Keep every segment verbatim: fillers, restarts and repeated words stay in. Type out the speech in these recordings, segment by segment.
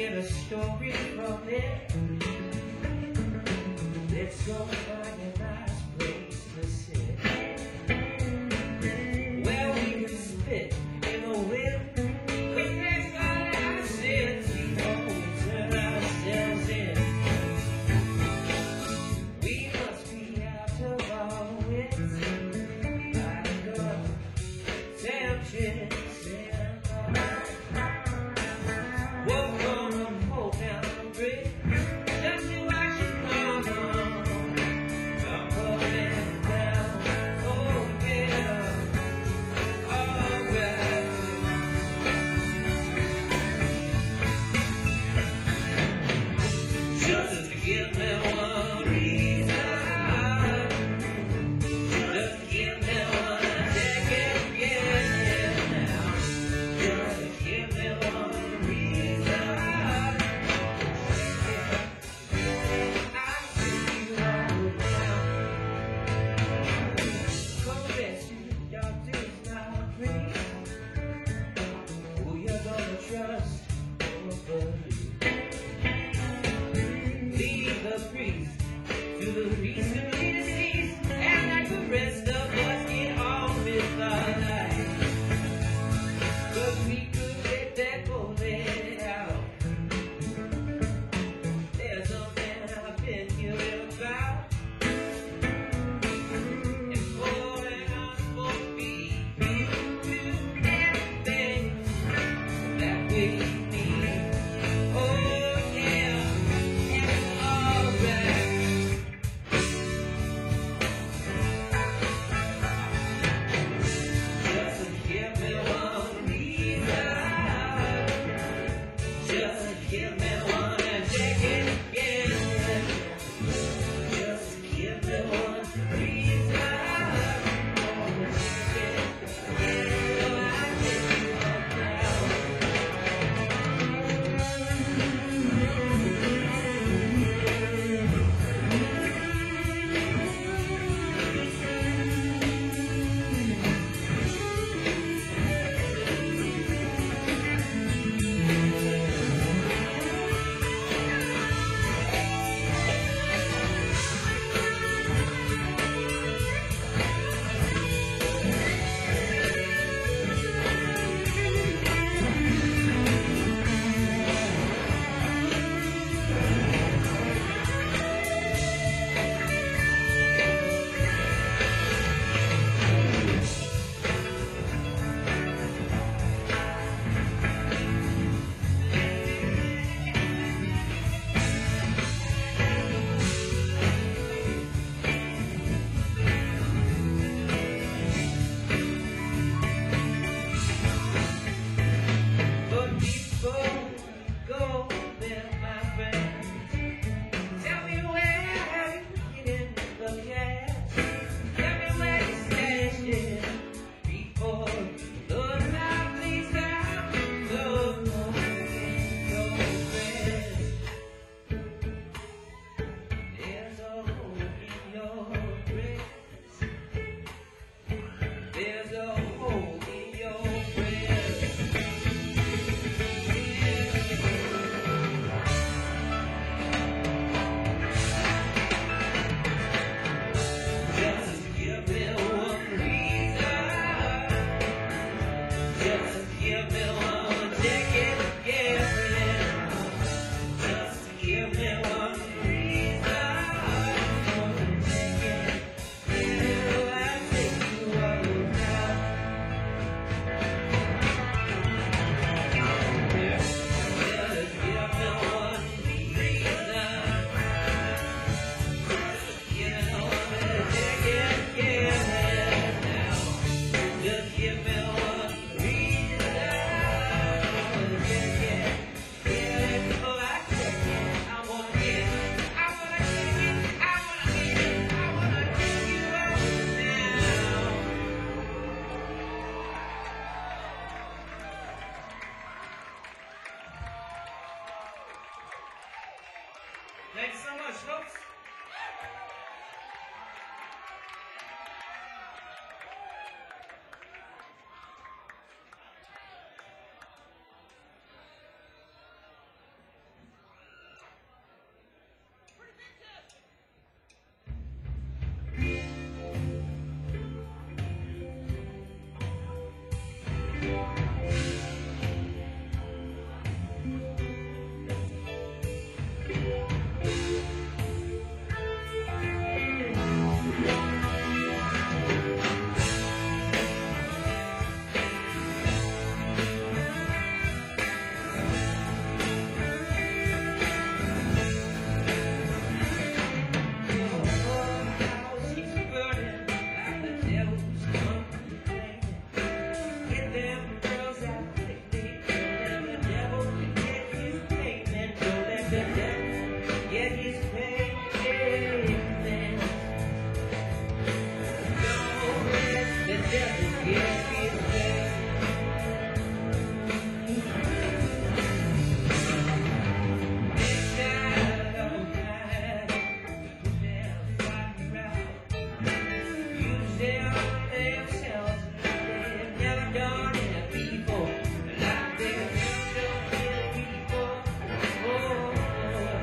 get a story from it. Let's go find a nice place to sit, where we can spit in the wind. Cause that's all I said, we always turn ourselves in. We must be out of our wits, like a temptress. Woke on a pole down the bridge, just to watch it come on. I'm coming down, oh yeah, alright. Just to give me one reason, just to give me one second, yeah, now. Just to give me one reason. I see you all down. Come rescue, doctor's not free. Who you gonna trust or believe? Leave the priest to the recently deceased, and like the rest of us get on with our life. Cause we could let that bullet out. There's something I've been hearing about, and boy, I'm supposed to be able to do everything that we need. Oh yeah, it's alright. Just to give me one reason, just to give me one second, yeah. Just to give me one reason, yeah, I take you up now. But before you go there, my friend, tell me where you get the cash. Tell me where you stashed it before you load my place down. No more in your friends. There's a hole in your breast. There's a hole in your breast. Just give me one reason, just give me one second, yeah. Just give me one reason, one second, yeah. I take you all now. Just give me one reason. Just give me one reason. Oh, I take it. I wanna get it. I wanna take it. I wanna get it. I wanna take you out now. Thanks so much, folks. devil, yet he's paid man. Don't let the devil get his way. Midnight of night, put them fighting around. Use them themselves, they've never done it before. Like they've never done it before. Oh,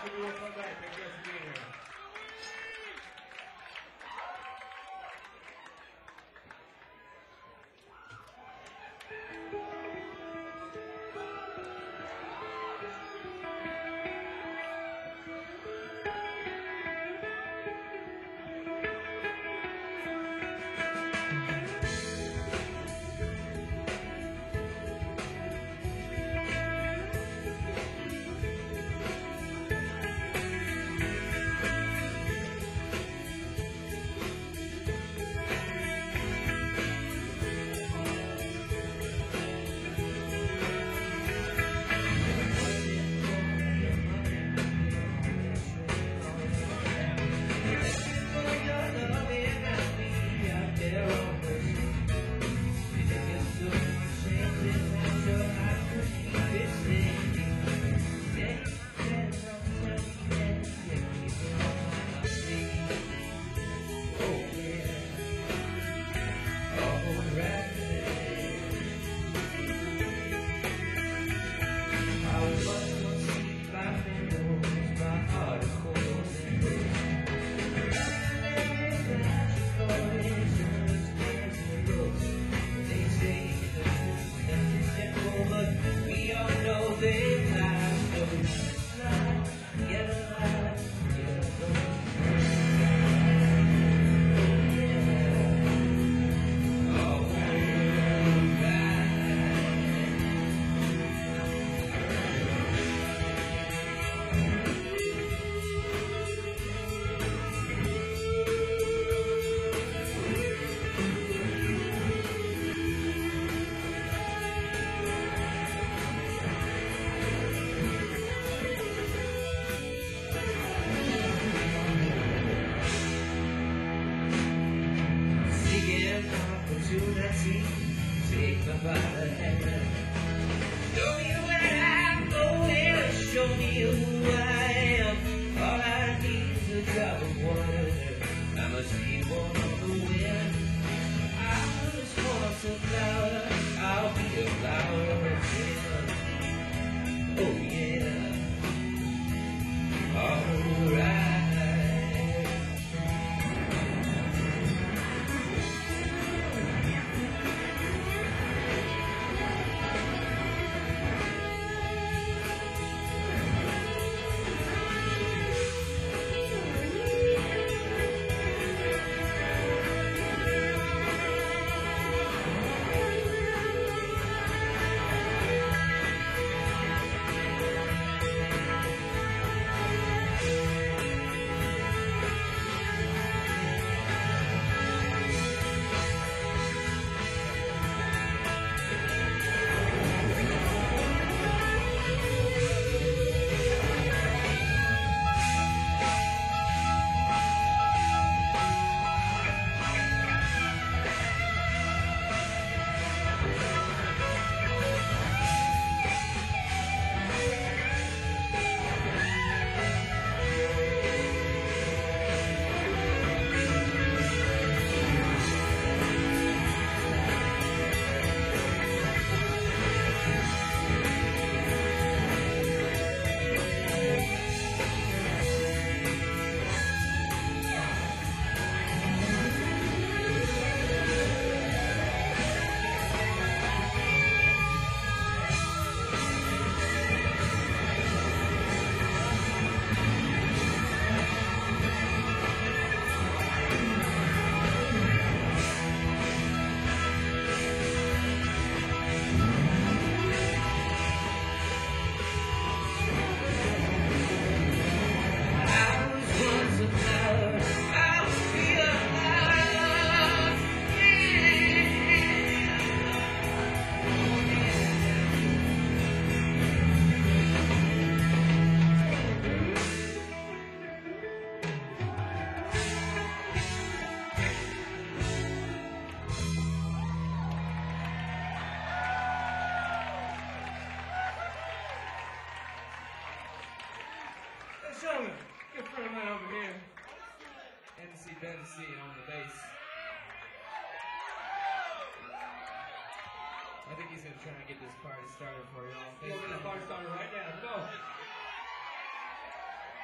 Maybe we'll come back. Thank you guys for being here. Gentlemen, good friend of mine over here, N C Benzie on the bass. I think he's gonna try and get this party started for y'all. Let's get the party started right now. Go.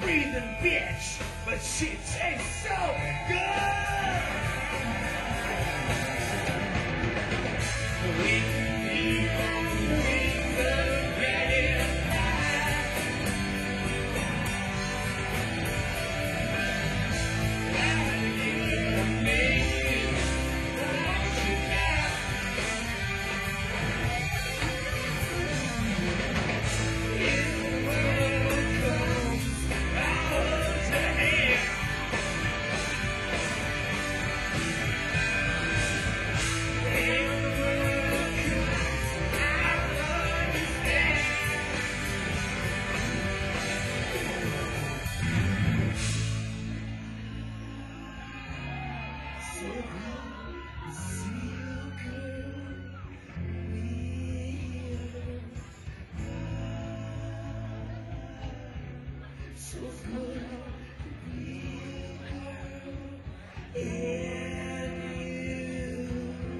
breathing bitch, but she tastes so good. We can be we could get it right. Gotta get a baby, won't you now? If the world comes, I'll hold your hand. If the world comes, I'll understand. So good to see you, girl. So good to be you, girl. And you.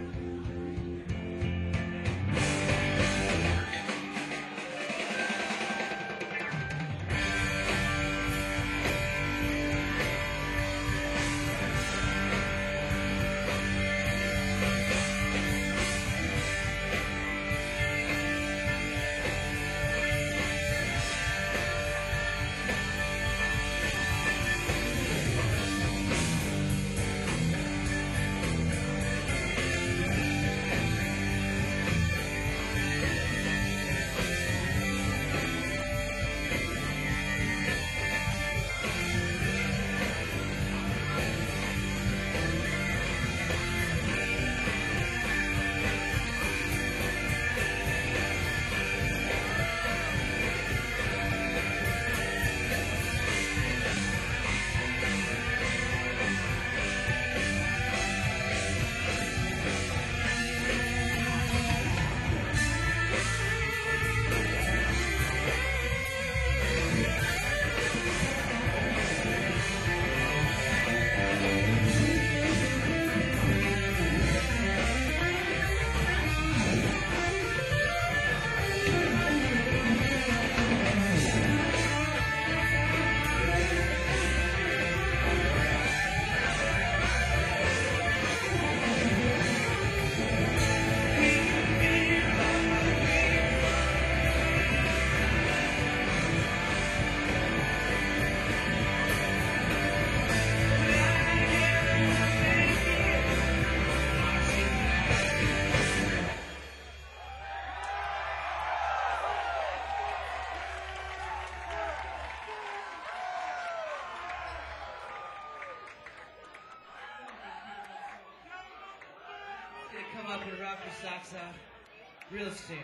Gonna come up and rock your socks off real soon.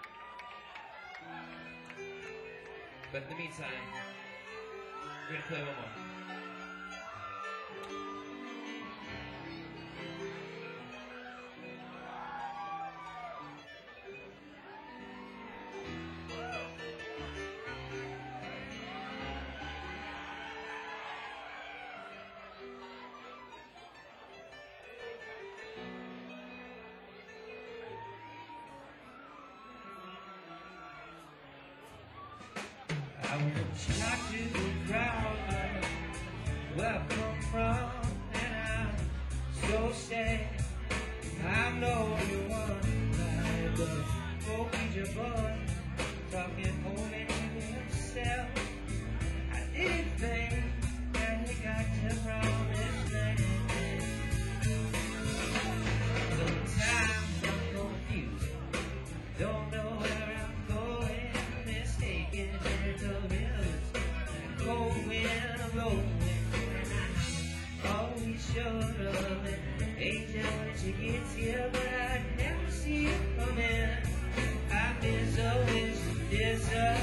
But in the meantime, we're gonna play one more. I want you not to be proud of where I come from, and I'm so sad. I know you want to but hope he's your boy, talking only to himself. I didn't think that he got to promise land. Sometimes I'm confused, don't know where I'm going, mistaken for the rivers, going alone. Always showed up an angel when she gets here, but I never see you coming. I miss her when she disappears,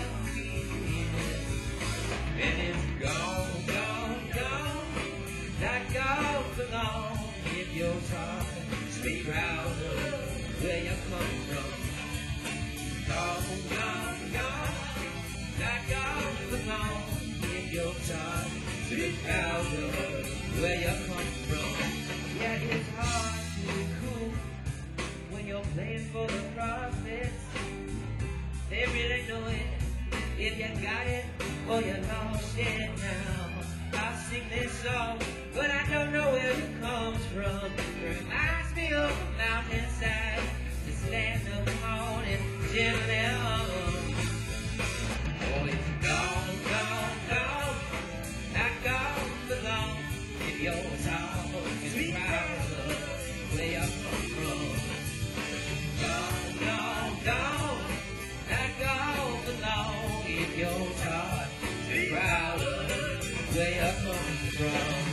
and it's gone, gone, gone, not gone for long. If you're talking, stay proud of where you come from. Gone, gone, gone, not gone for long. If you're talking, stay proud of where you come from. Yeah, it's hard to be cool when you're playing for the profits. They really know it if you got it. Oh, you're lost it now. I sing this song, but I don't know where it comes from. It reminds me of a mountainside to stand upon and gently hum. Oh, it's gone, gone, gone, not gone for long. If your heart is proud of where you come from. Gone, gone, gone, not gone for long. If your heart is proud of where you come from.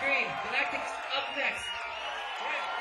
Green, Galactic's up next.